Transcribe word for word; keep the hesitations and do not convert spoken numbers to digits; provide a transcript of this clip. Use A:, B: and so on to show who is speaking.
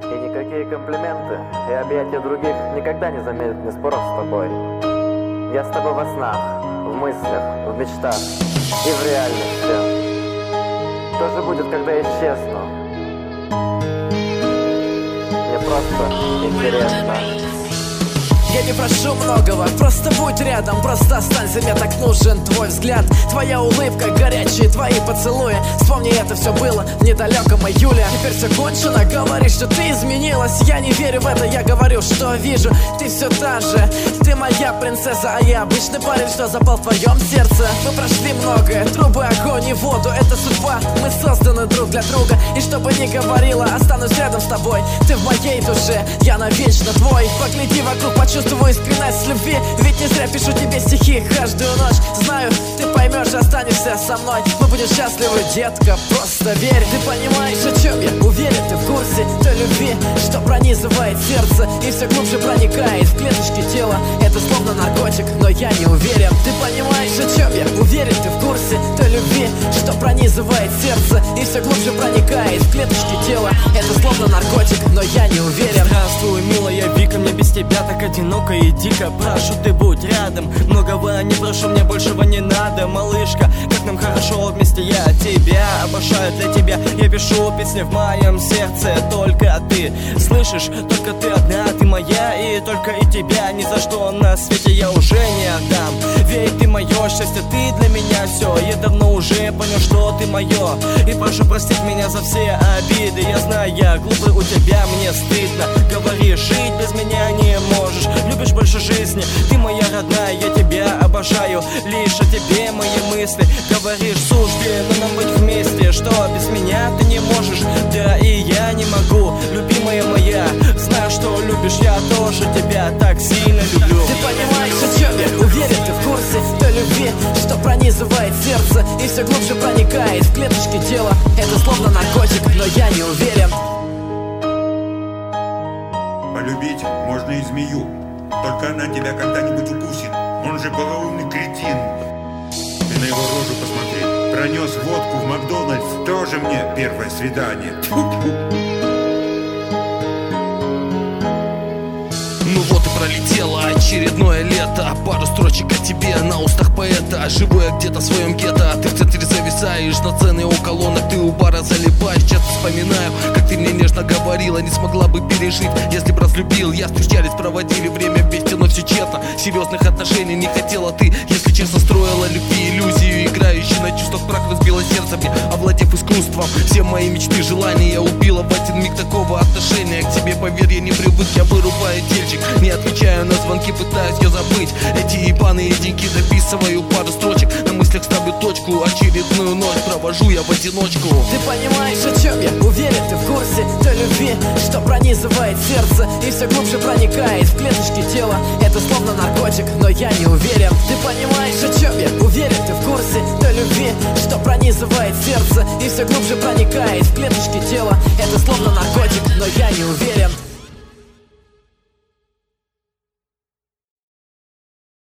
A: И никакие комплименты и объятия других никогда не заменят мне споров с тобой. Я с тобой во снах, в мыслях, в мечтах и в реальности. Что же будет, когда исчезну? Мне просто интересно.
B: Я не прошу многого, просто будь рядом, просто останься, мне так нужен твой взгляд, твоя улыбка, горячие твои поцелуи. Вспомни, это все было в недалеком июле. Теперь все кончено, говоришь, что ты изменилась. Я не верю в это, я говорю, что вижу. Ты все та же, ты моя принцесса, а я обычный парень, что запал в твоем сердце. Мы прошли многое, трубы, огонь и воду, это судьба, мы созданы друг для друга. И что бы ни говорила, останусь рядом с тобой. Ты в моей душе, я навечно твой. Погляди вокруг, почувствуй Чувствую искренность любви, ведь не зря пишу тебе стихи каждую ночь. Знаю, ты поймешь, останешься со мной. Мы будем счастливы, детка, просто верь. Ты понимаешь, о чем я уверен, ты в курсе той любви, что пронизывает сердце и все глубже проникает в клеточки тела. Это словно наркотик, но я не уверен. Ты понимаешь, о чем я уверен, ты в курсе той любви, что пронизывает сердце и все глубже проникает в клеточки тела. Это словно наркотик, но я не уверен.
C: Здравствуй, милая Вика, мне без тебя так одиноко и дико. Прошу, ты будь рядом, многого не прошу, мне большего не надо. Малышка, как нам хорошо вместе, я тебя обожаю, для тебя я пишу песни в моем сердце. Только ты слышишь, только ты одна, ты моя, и только и тебя ни за что на свете я уже не отдам. Ведь ты мое счастье, ты для меня все. Я давно уже понял, что ты мое, и прошу простить меня за все обиды. Я знаю, я глупый, у тебя мне стыдно. Говоришь, жить без меня не можешь, любишь больше жизни, ты моя родная, я тебя обожаю, лишь о тебе мои мысли. Говоришь, суждено нам быть вместе, что без меня ты не можешь, да и я не могу, любимая моя. Знаю, что любишь, я тоже тебя так сильно люблю.
B: Ты понимаешь, о чем я уверен, ты в курсе той любви, что пронизывает сердце и все глубже проникает в клеточки тела. Это словно наркотик, но я не уверен.
D: Полюбить можно и змею, только она тебя когда-нибудь укусит. Он же полоумный кретин. Ты на его рожу посмотри. Пронес водку в Макдональдс. Тоже мне первое свидание.
E: Ну вот и пролетело очередное лето. Пару строчек о тебе на устах поэта. Живу я где-то в своем гетто, ты в центре зависаешь на цены у колонок. Ты у бара залипаешь, часто вспоминаю, как ты мне нежно говорила. Не смогла бы пережить, если б разлюбил. Я встречались, проводили время вместе, но все тщетно. Серьезных отношений не хотела ты, если честно, строила любви иллюзию, играющую на чувствах прах разбила сердце мне, овладев искусством. Все мои мечты, желания я убила в один миг такого отношения к тебе. Поверь, я не привык, я вырубаю тельчик, не отвечаю на звонки, пытаюсь я забыть эти ебаные деньги. Дописываю пару строчек, на мыслях ставлю точку. Очередную ночь провожу я в одиночку.
B: Ты понимаешь, о чем я уверен, ты в курсе той любви, что пронизывает сердце и все глубже проникает в клеточки тела. Это словно наркотик, но я не уверен. Ты понимаешь, о чем я уверен, ты в курсе той любви, что пронизывает сердце и все глубже проникает в клеточки тела. Это словно наркотик, но я не уверен.